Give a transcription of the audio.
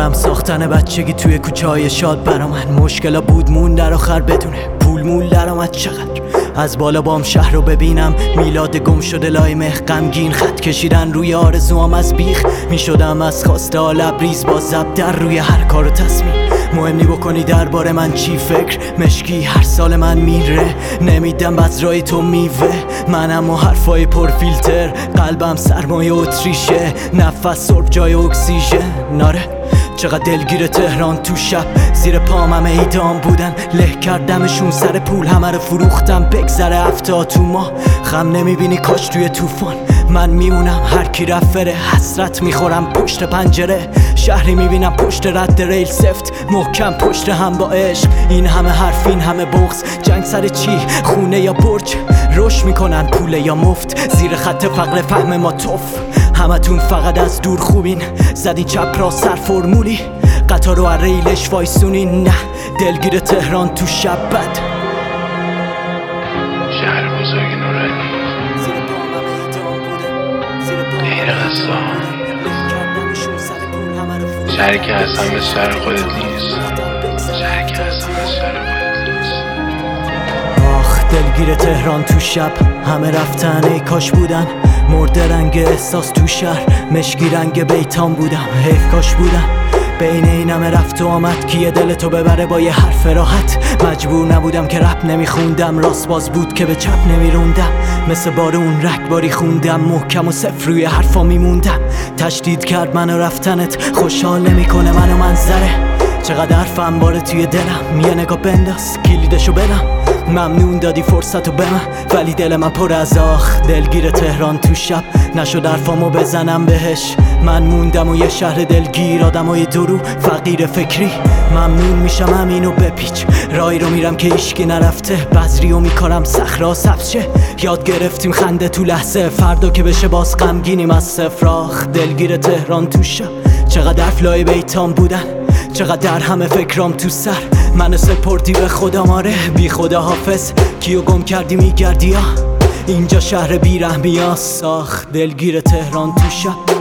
میدونم ساختن بچگی توی کوچه‌های شاد برا من مشکلا بود، مون در آخر بدونه پول مول درآمد چقدر. از بالا بام شهر رو ببینم، میلاد گم شده لای مه، غمگین خط کشیدن روی آرزوام از بیخ. میشدم از خواسته ها لبریز با زب در روی هر کار و تصمیم. مهم نی بکنی درباره من چی فکر، مشکی هر سال من میره، نمیدم بذرای تو میوه. منم و حرفای پر فیلتر، قلبم سرمایه اتریشه، نفس سرب جای اکسیژن. ناره چقدر دلگیر تهران تو شب، زیر پام همه ایدام بودن، له کردمشون سر پول، همه رو فروختم بگذره هفته تو ما. خم نمیبینی کاش توی طوفان من میمونم، هر کی رفت فره، حسرت میخورم پشت پنجره. شهری میبینم پشت رد ریل سفت محکم پشت هم با عشق. این همه حرف این همه بغض، جنگ سر چی؟ خونه یا برج؟ روش میکنن پوله یا مفت، زیر خط فقر فهم ما توف. همتون فقط از دور خوبین، زدین چپ را سر فرمولی، قطار رو ریلش وایسونین. نه دلگیر تهران تو شب بد، شهر بزرگ نورانی، غیر قصدان، شهری که اصلا به شهر خودت نیست، شهری که اصلا به شهر خودت نیست. آخ دلگیر تهران تو شب، همه رفتن ای کاش بودن، مرده رنگ احساس تو شهر، مشکی رنگ بیتام بودم، حیف کاش بودن. بین این همه رفت و آمد کیه دلتو ببره با یه حرف راحت. مجبور نبودم که رپ نمیخوندم، راست باز بود که به چپ نمیروندم، مثل بارون رگباری خوندم، محکم و صفر روی حرفا میموندم. تشدید کرد منو رفتنت، خوشحال نمیکنه منو منظره. چقدر حرفم باره توی دلم، یه نگاه بنداز کلیدشو بدم. ممنون دادی فرصتو به من، ولی دل من پر از آخ. دلگیر تهران تو شب، نشد حرفامو بزنم بهش. من موندم و یه شهر دلگیر، آدمای درو فقیر فکری. ممنون میشم همینو بپیچ، رای رو میرم که ایشکی نرفته، بذریو میکارم صخرا سبز شه. یاد گرفتیم خنده تو لحظه، فردا که بشه باز غمگینیم از صفر. آخ دلگیر تهران تو شب، چقدر فلای بیتام بودن، چقدر همه فکرام تو سر. منو سپردی به خدا، ماره بی خدا حافظ، کیو گم کردی میگردی ها. اینجا شهر بیرحمی هاست. آخ دلگیر تهران تو شب.